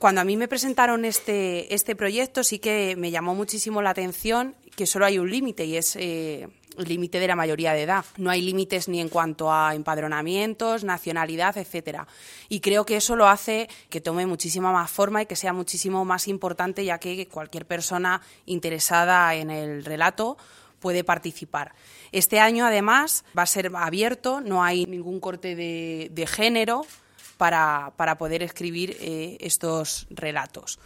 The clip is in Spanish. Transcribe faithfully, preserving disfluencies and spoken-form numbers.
Cuando a mí me presentaron este, este proyecto sí que me llamó muchísimo la atención que solo hay un límite y es eh, el límite de la mayoría de edad. No hay límites ni en cuanto a empadronamientos, nacionalidad, etcétera. Y creo que eso lo hace que tome muchísima más forma y que sea muchísimo más importante, ya que cualquier persona interesada en el relato puede participar. Este año, además, va a ser abierto, no hay ningún corte de, de género para, para poder escribir eh, estos relatos.